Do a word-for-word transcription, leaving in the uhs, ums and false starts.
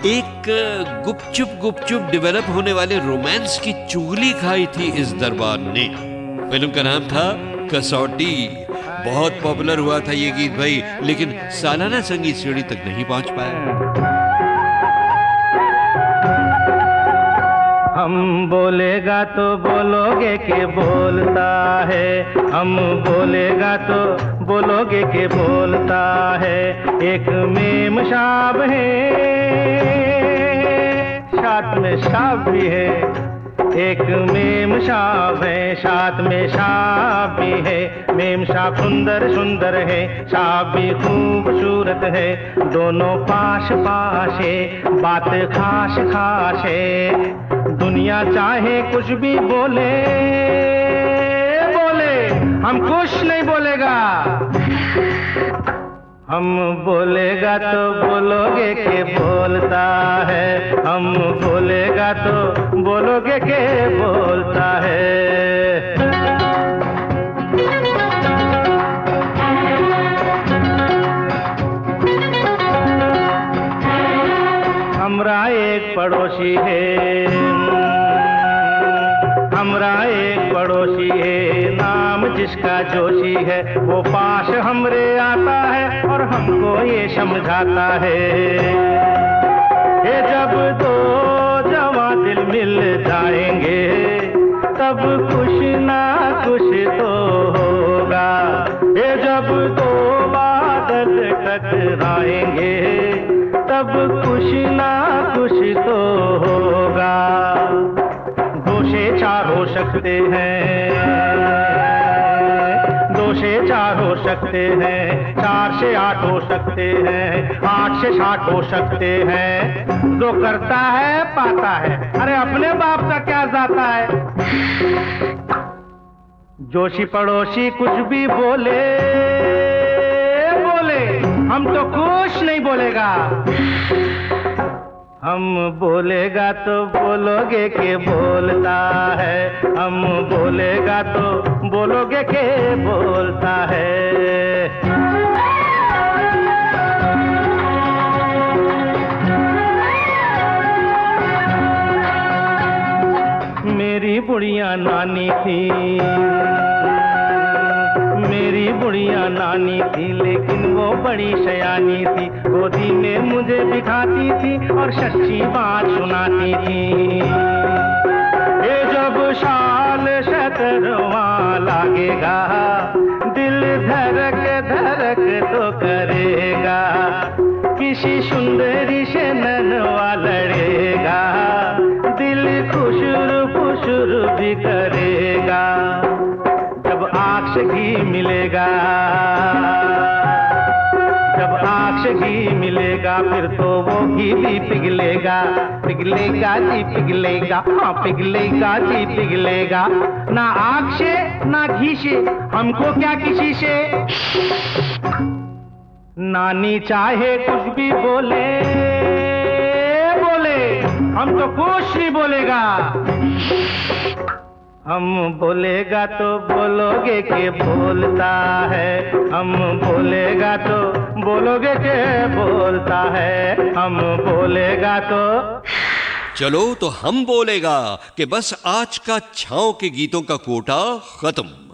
एक गुपचुप गुपचुप डेवलप होने वाले रोमांस की चुगली खाई थी इस दरबार ने। फिल्म का नाम था कसौटी। बहुत पॉपुलर हुआ था ये गीत भाई, लेकिन सालाना संगीत सीढ़ी तक नहीं पहुंच पाया। हम बोलेगा तो बोलोगे के बोलता है, हम बोलेगा तो बोलोगे के बोलता है। एक मेम शाब है, साथ में शाब भी है। एक मेम शाब है, साथ में शाब भी है। मेम शाब सुंदर सुंदर है, शाब भी खूबसूरत है। दोनों पास पास है, बात खास खास है। दुनिया चाहे कुछ भी बोले बोले, हम कुछ नहीं बोलेगा। हम बोलेगा तो बोलोगे के बोलता है, हम बोलेगा तो बोलोगे के बोलता है। हमरा एक पड़ोसी है, हमरा एक पड़ोसी है, नाम जिसका जोशी है। वो पास हमरे आता है और हमको ये समझाता है। ये जब दो जवां दिल मिल जाएंगे, तब कुछ ना कुछ तो होगा। ये जब दो बादल टकराएंगे, तब कुछ ना कुछ तो होगा। दो से चार हो सकते हैं, दो से चार हो सकते हैं, चार से आठ हो सकते हैं, आठ से साठ हो सकते हैं। जो करता है पाता है, अरे अपने बाप का क्या जाता है। जोशी पड़ोसी कुछ भी बोले बोले, हम तो कुछ नहीं बोलेगा। हम बोलेगा तो बोलोगे के बोलता है, हम बोलेगा तो बोलोगे के बोलता है। मेरी बुढ़िया नानी थी, मेरी बुढ़िया नानी थी, लेकिन वो बड़ी सयानी थी। गोदी में मुझे बिठाती थी और सच्ची बात सुनाती थी। ये जब साल सतरवां लागेगा, दिल धड़क धड़क तो करेगा। किसी सुंदरी से ननवा लड़ेगा, दिल खुशरू खुशरू भी करेगा। जब आँख से घी मिलेगा, जब आँख से घी मिलेगा, फिर तो वो घी भी पिघलेगा। पिघलेगा जी पिघलेगा, हाँ पिघलेगा जी पिघलेगा। ना आँख से ना घी से, हमको क्या किसी से। नानी चाहे कुछ भी बोले बोले, हम तो कुछ नहीं बोलेगा। हम बोलेगा तो बोलोगे के बोलता है, हम बोलेगा तो बोलोगे के बोलता है। हम बोलेगा तो चलो तो हम बोलेगा कि बस आज का छाँव के गीतों का कोटा खत्म।